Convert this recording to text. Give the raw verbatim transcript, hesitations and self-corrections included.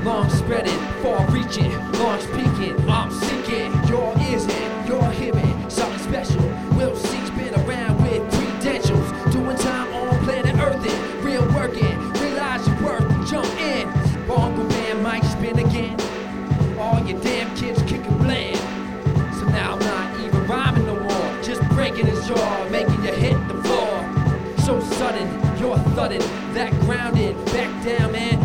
long spreading, far reaching, launch peaking. I'm seeking your ears and your hearing. Something special. Will C's been around with credentials, doing time on planet Earth and real working. Realize your worth, jump in. Bongo band mic spin again. All your damn kids kicking bland. So now I'm not even rhyming no more, just breaking his jaw, making you hit the floor. So sudden, you're thudding, that grounded, back down, man.